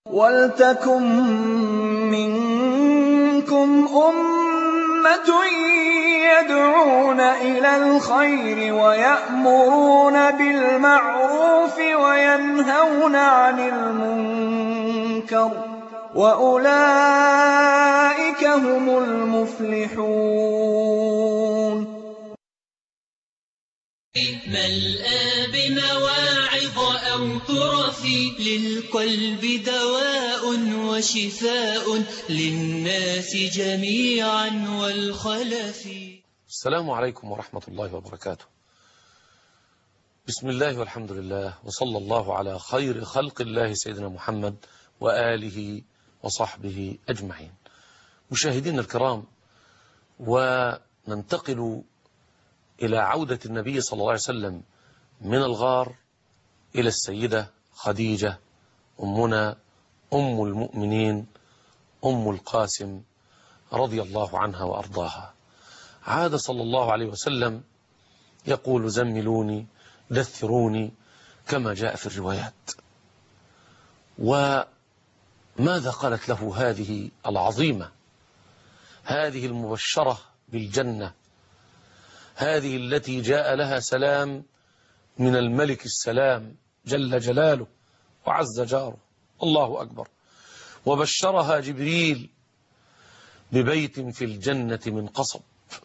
وَلْتَكُن مِّنكُمْ أُمَّةٌ يَدْعُونَ إِلَى الْخَيْرِ وَيَأْمُرُونَ بِالْمَعْرُوفِ وَيَنْهَوْنَ عَنِ الْمُنكَرِ ۚ وَأُولَٰئِكَ هُمُ الْمُفْلِحُونَ. ملآ بمواعظ أو ترف للقلب دواء وشفاء للناس جميعا والخلف. السلام عليكم ورحمة الله وبركاته. بسم الله والحمد لله، وصلى الله على خير خلق الله سيدنا محمد وآله وصحبه أجمعين. مشاهدين الكرام، وننتقل إلى عودة النبي صلى الله عليه وسلم من الغار إلى السيدة خديجة أمنا أم المؤمنين أم القاسم رضي الله عنها وأرضاها. عاد صلى الله عليه وسلم يقول: زملوني دثروني، كما جاء في الروايات. وماذا قالت له هذه العظيمة، هذه المبشرة بالجنة، هذه التي جاء لها سلام من الملك السلام جل جلاله وعز جاره، الله أكبر، وبشرها جبريل ببيت في الجنة من قصب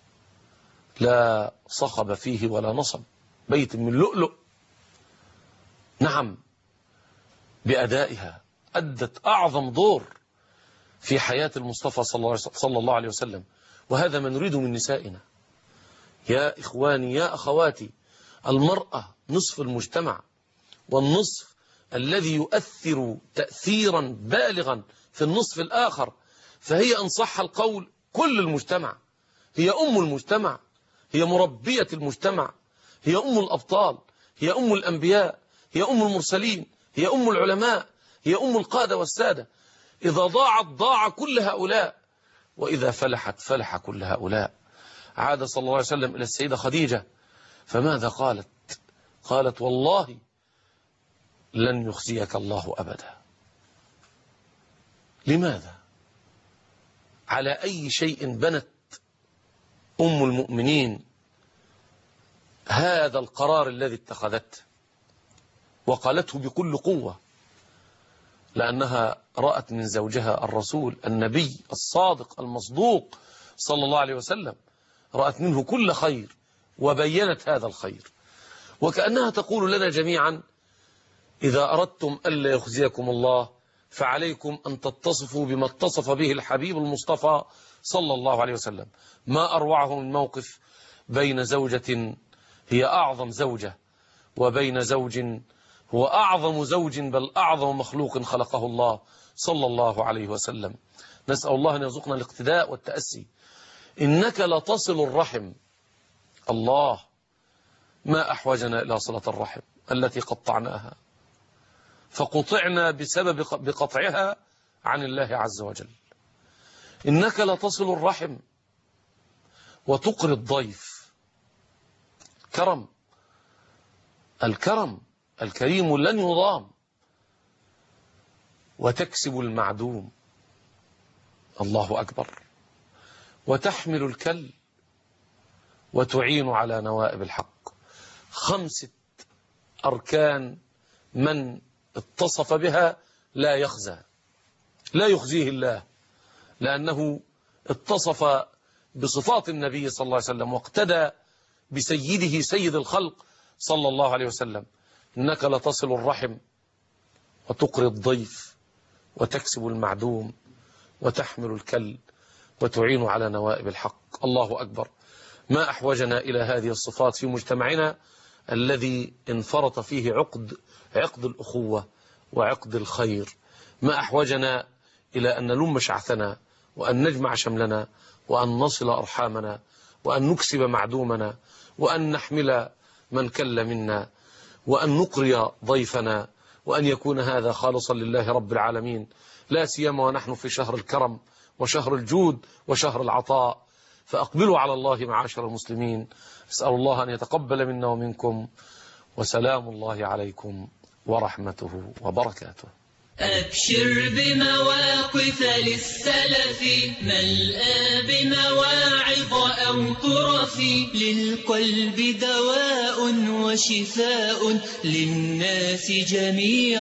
لا صخب فيه ولا نصب، بيت من لؤلؤ. نعم، بأدائها أدت أعظم دور في حياة المصطفى صلى الله عليه وسلم، وهذا ما نريده من نسائنا. يا إخواني يا أخواتي، المرأة نصف المجتمع، والنصف الذي يؤثر تأثيرا بالغا في النصف الآخر، فهي إن صح القول كل المجتمع، هي أم المجتمع، هي مربية المجتمع، هي أم الأبطال، هي أم الأنبياء، هي أم المرسلين، هي أم العلماء، هي أم القادة والسادة. إذا ضاعت ضاع كل هؤلاء، وإذا فلحت فلح كل هؤلاء. عاد صلى الله عليه وسلم إلى السيدة خديجة، فماذا قالت؟ قالت: والله لن يخزيك الله أبدا. لماذا؟ على أي شيء بنت أم المؤمنين هذا القرار الذي اتخذته وقالته بكل قوة؟ لأنها رأت من زوجها الرسول النبي الصادق المصدوق صلى الله عليه وسلم، رأت منه كل خير وبينت هذا الخير، وكأنها تقول لنا جميعا: إذا أردتم ألا يخزيكم الله فعليكم أن تتصفوا بما اتصف به الحبيب المصطفى صلى الله عليه وسلم. ما أروعه من موقف بين زوجة هي أعظم زوجة وبين زوج هو أعظم زوج، بل أعظم مخلوق خلقه الله صلى الله عليه وسلم. نسأل الله أن يرزقنا الاقتداء والتأسي. إنك لتصل الرحم. الله، ما أحوجنا إلى صلة الرحم التي قطعناها، فقطعنا بسبب بقطعها عن الله عز وجل. إنك لتصل الرحم وتقري الضيف. كرم، الكرم الكريم لن يضام. وتكسب المعدوم، الله أكبر. وتحمل الكل وتعين على نوائب الحق. 5 أركان من اتصف بها لا يخزى، لا يخزيه الله، لأنه اتصف بصفات النبي صلى الله عليه وسلم واقتدى بسيده سيد الخلق صلى الله عليه وسلم. إنك لتصل الرحم وتقري الضيف وتكسب المعدوم وتحمل الكل وتعين على نوائب الحق. الله أكبر. ما أحوجنا إلى هذه الصفات في مجتمعنا الذي انفرط فيه عقد الأخوة وعقد الخير. ما أحوجنا إلى أن نلم شعثنا وأن نجمع شملنا وأن نصل أرحامنا وأن نكسب معدومنا وأن نحمل من كل منا وأن نقري ضيفنا، وأن يكون هذا خالصا لله رب العالمين، لا سيما ونحن في شهر الكرم وشهر الجود وشهر العطاء. فأقبلوا على الله معاشر المسلمين. أسأل الله أن يتقبل منا ومنكم، وسلام الله عليكم ورحمته وبركاته. أبشر بمواقف للسلف ملآ بمواعظ أو طرف للقلب دواء وشفاء للناس جميعا.